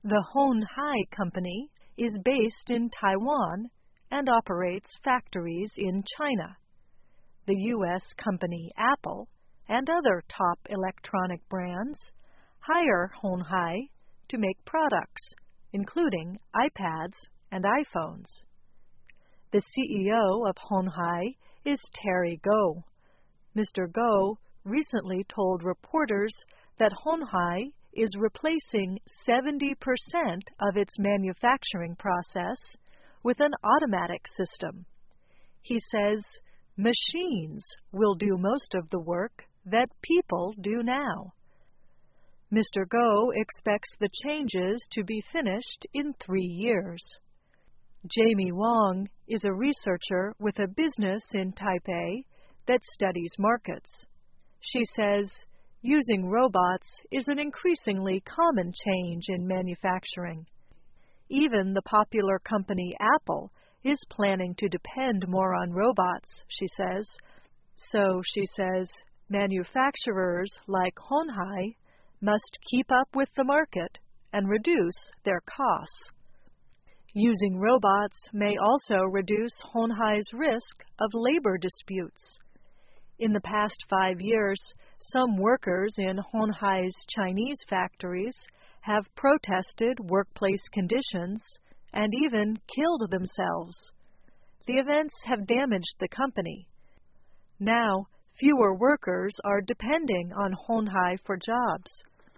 The Hon Hai Company is based in Taiwan and operates factories in China. The U.S. company Apple and other top electronic brands hire Hon Hai to make products, including iPads and iPhones. The CEO of Hon Hai is Terry Gou. Mr. Gou recently told reporters that Hon Hai is replacing 70% of its manufacturing process with an automatic system. He says machines will do most of the work that people do now. Mr. Gou expects the changes to be finished in 3 years. Jamie Wong is a researcher with a business in Taipei that studies markets. She says using robots is an increasingly common change in manufacturing. Even the popular company Apple is planning to depend more on robots, she says. So, she says, manufacturers like Hon Hai must keep up with the market and reduce their costs. Using robots may also reduce Hon Hai's risk of labor disputes. In the past 5 years, some workers in Hon Hai's Chinese factories have protested workplace conditions and even killed themselves. The events have damaged the company. Now, fewer workers are depending on Hon Hai for jobs.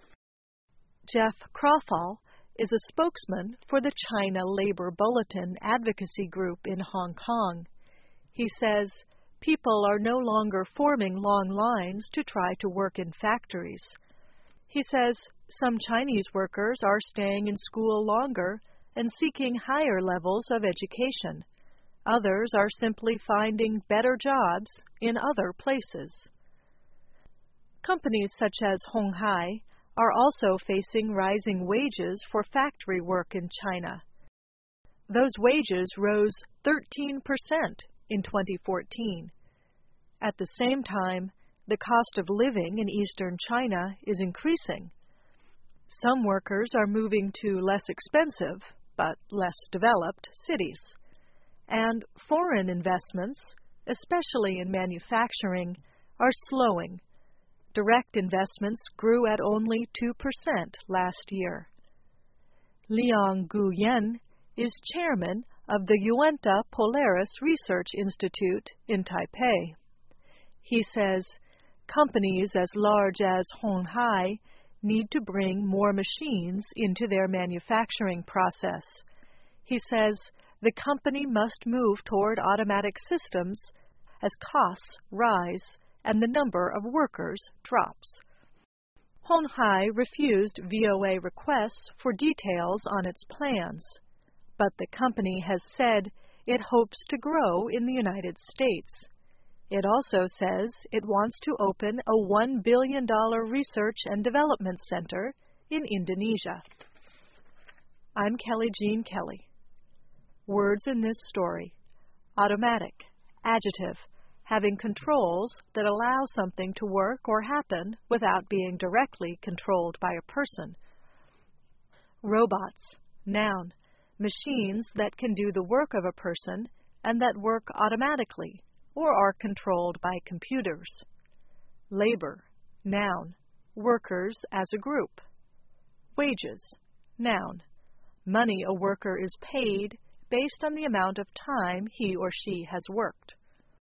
Jeff Crawford is a spokesman for the China Labor Bulletin advocacy group in Hong Kong. He says people are no longer forming long lines to try to work in factories. He says some Chinese workers are staying in school longer and seeking higher levels of education. Others are simply finding better jobs in other places. Companies such as Hon Hai are also facing rising wages for factory work in China. Those wages rose 13% in 2014. At the same time, the cost of living in eastern China is increasing. Some workers are moving to less expensive, but less developed cities. And foreign investments, especially in manufacturing, are slowing. Direct investments grew at only 2% last year. Liang Guyan is chairman of the Yuanta Polaris Research Institute in Taipei. He says companies as large as Hon Hai need to bring more machines into their manufacturing process. He says the company must move toward automatic systems as costs rise and the number of workers drops. Hon Hai refused VOA requests for details on its plans, but the company has said it hopes to grow in the United States. It also says it wants to open a $1 billion research and development center in Indonesia. I'm Kelly Jean Kelly. Words in this story: automatic, adjective, having controls that allow something to work or happen without being directly controlled by a person. Robots, noun, machines that can do the work of a person and that work automatically or are controlled by computers. Labor, noun, workers as a group. Wages, noun, money a worker is paid based on the amount of time he or she has worked.